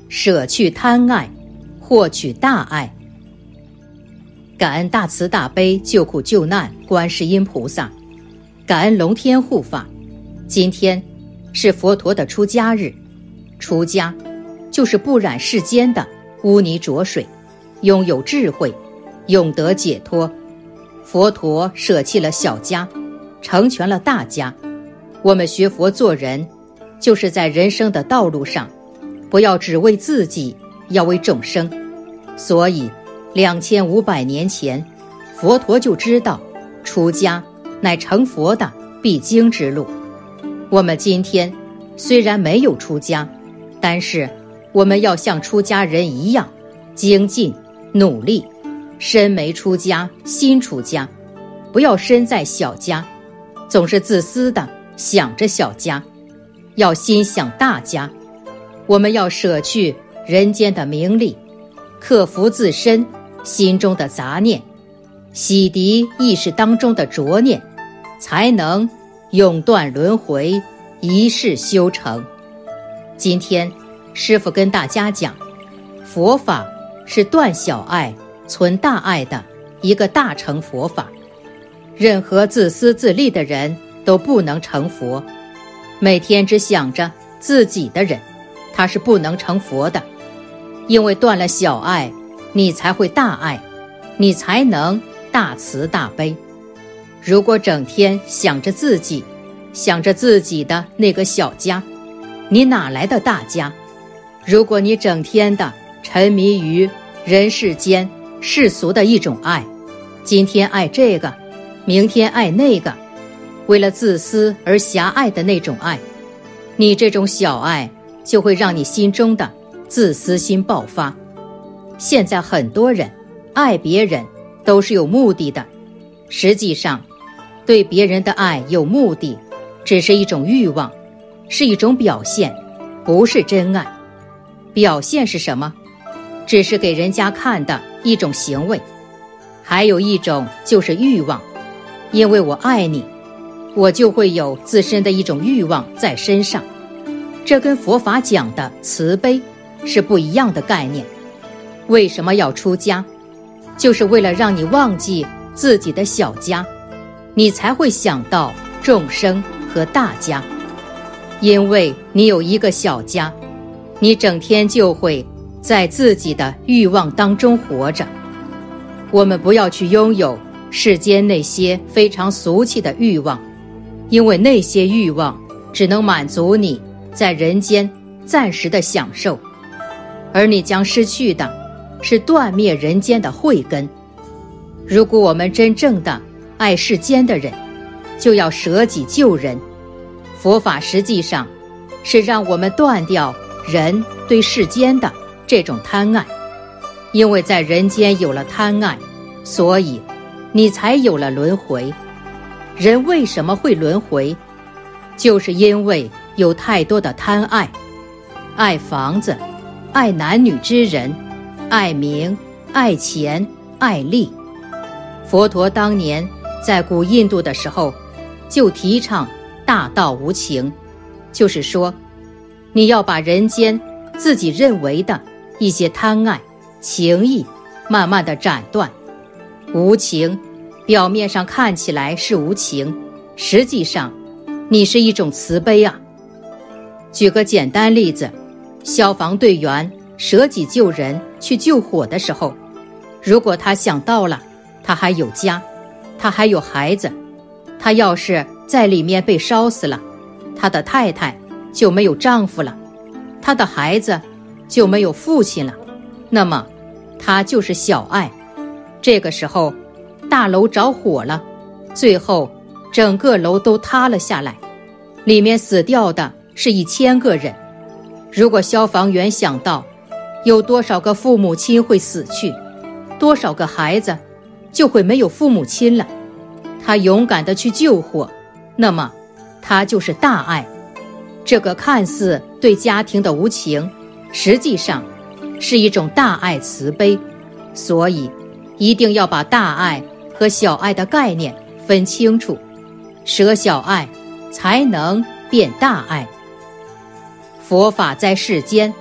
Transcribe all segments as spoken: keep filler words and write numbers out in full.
舍去贪爱，获取大爱。感恩大慈大悲救苦救难观世音菩萨，感恩龙天护法。今天是佛陀的出家日，出家就是不染世间的污泥浊水，拥有智慧，永得解脱。佛陀舍弃了小家，成全了大家。我们学佛做人，就是在人生的道路上，不要只为自己，要为众生。所以两千五百年前，佛陀就知道出家乃成佛的必经之路。我们今天虽然没有出家，但是我们要像出家人一样精进努力，身没出家心出家，不要身在小家，总是自私的想着小家，要心想大家。我们要舍去人间的名利，克服自身心中的杂念，洗涤意识当中的浊念，才能永断轮回，一世修成。今天师父跟大家讲，佛法是断小爱存大爱的一个大乘佛法。任何自私自利的人都不能成佛，每天只想着自己的人，他是不能成佛的。因为断了小爱，你才会大爱，你才能大慈大悲。如果整天想着自己，想着自己的那个小家，你哪来的大家？如果你整天的沉迷于人世间世俗的一种爱，今天爱这个，明天爱那个，为了自私而狭隘的那种爱，你这种小爱就会让你心中的自私心爆发。现在很多人爱别人都是有目的的，实际上对别人的爱有目的，只是一种欲望，是一种表现，不是真爱。表现是什么？只是给人家看的一种行为。还有一种就是欲望，因为我爱你，我就会有自身的一种欲望在身上。这跟佛法讲的慈悲是不一样的概念。为什么要出家？就是为了让你忘记自己的小家，你才会想到众生和大家。因为你有一个小家，你整天就会在自己的欲望当中活着。我们不要去拥有世间那些非常俗气的欲望，因为那些欲望只能满足你在人间暂时的享受，而你将失去的是断灭人间的慧根。如果我们真正的爱世间的人，就要舍己救人。佛法实际上是让我们断掉人对世间的这种贪爱，因为在人间有了贪爱，所以你才有了轮回。人为什么会轮回？就是因为有太多的贪爱，爱房子，爱男女之人，爱名，爱钱，爱利。佛陀当年在古印度的时候就提倡大道无情，就是说你要把人间自己认为的一些贪爱情谊慢慢的斩断。无情表面上看起来是无情，实际上你是一种慈悲啊。举个简单例子，消防队员舍己救人去救火的时候，如果他想到了他还有家，他还有孩子，他要是在里面被烧死了，他的太太就没有丈夫了，他的孩子就没有父亲了，那么他就是小爱。这个时候大楼着火了，最后整个楼都塌了下来，里面死掉的是一千个人。如果消防员想到有多少个父母亲会死去，多少个孩子就会没有父母亲了，他勇敢地去救火，那么他就是大爱。这个看似对家庭的无情，实际上是一种大爱慈悲。所以一定要把大爱和小爱的概念分清楚，舍小爱才能变大爱。佛法在世间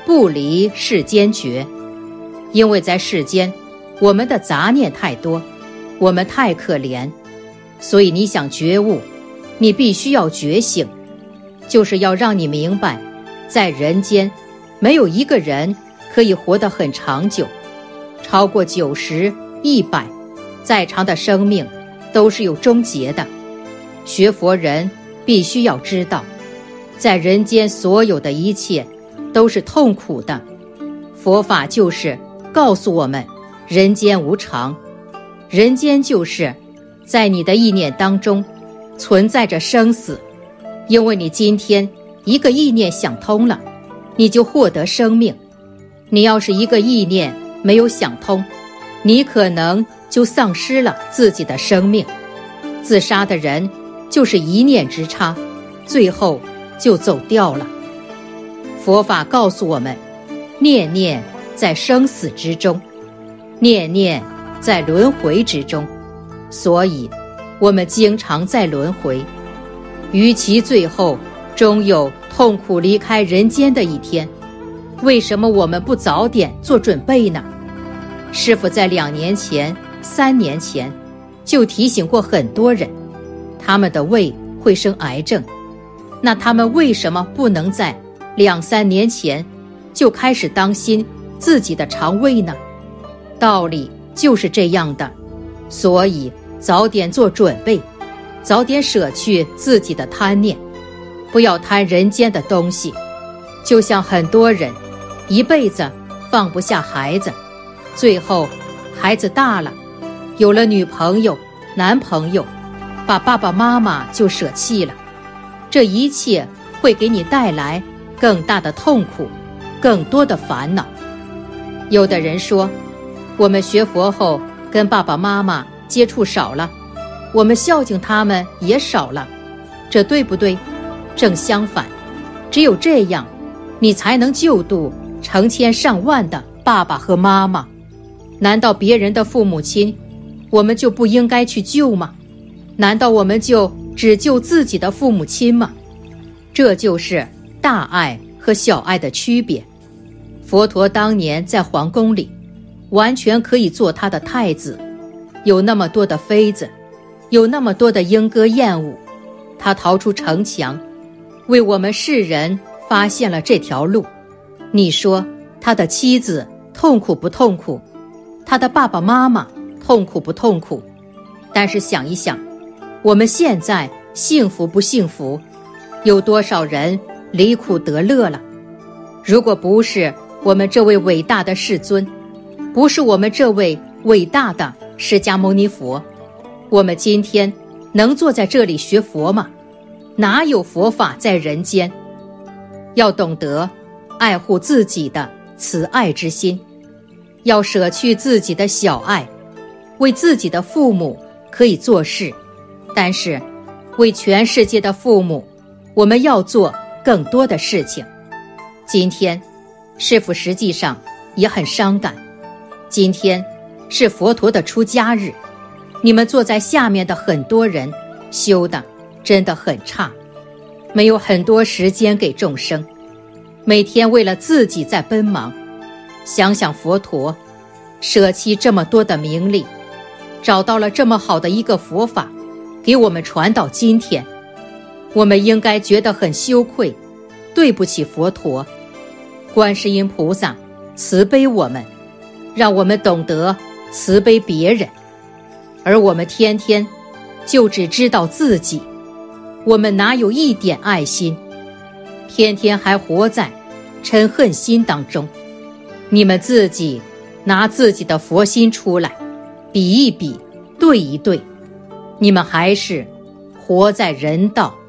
不离世间觉。因为在世间，我们的杂念太多，我们太可怜，所以你想觉悟，你必须要觉醒，就是要让你明白，在人间没有一个人可以活得很长久，超过九十、一百，再长的生命都是有终结的。学佛人必须要知道，在人间所有的一切都是痛苦的，佛法就是告诉我们人间无常，人间就是在你的意念当中存在着生死，因为你今天一个意念想通了，你就获得生命。你要是一个意念没有想通，你可能就丧失了自己的生命。自杀的人就是一念之差，最后就走掉了。佛法告诉我们，念念在生死之中，念念在轮回之中，所以我们经常在轮回。与其最后终有痛苦离开人间的一天，为什么我们不早点做准备呢？师父在两年前、三年前就提醒过很多人，他们的胃会生癌症，那他们为什么不能在两三年前就开始当心自己的肠胃呢？道理就是这样的，所以早点做准备，早点舍去自己的贪念，不要贪人间的东西。就像很多人一辈子放不下孩子，最后孩子大了，有了女朋友、男朋友，把爸爸妈妈就舍弃了。这一切会给你带来更大的痛苦，更多的烦恼。有的人说，我们学佛后跟爸爸妈妈接触少了，我们孝敬他们也少了，这对不对？正相反，只有这样，你才能救度成千上万的爸爸和妈妈。难道别人的父母亲我们就不应该去救吗？难道我们就只救自己的父母亲吗？这就是大爱和小爱的区别。佛陀当年在皇宫里完全可以做他的太子，有那么多的妃子，有那么多的莺歌燕舞，他逃出城墙，为我们世人发现了这条路。你说他的妻子痛苦不痛苦？他的爸爸妈妈痛苦不痛苦？但是想一想，我们现在幸福不幸福？有多少人离苦得乐了？如果不是我们这位伟大的世尊，不是我们这位伟大的释迦牟尼佛，我们今天能坐在这里学佛吗？哪有佛法在人间？要懂得爱护自己的慈爱之心，要舍去自己的小爱，为自己的父母可以做事，但是为全世界的父母，我们要做更多的事情。今天师父实际上也很伤感，今天是佛陀的出家日，你们坐在下面的很多人修的真的很差，没有很多时间给众生，每天为了自己在奔忙。想想佛陀舍弃这么多的名利，找到了这么好的一个佛法给我们传到今天，我们应该觉得很羞愧，对不起佛陀。观世音菩萨慈悲我们，让我们懂得慈悲别人，而我们天天就只知道自己，我们哪有一点爱心？天天还活在嗔恨心当中。你们自己拿自己的佛心出来比一比，对一对，你们还是活在人道。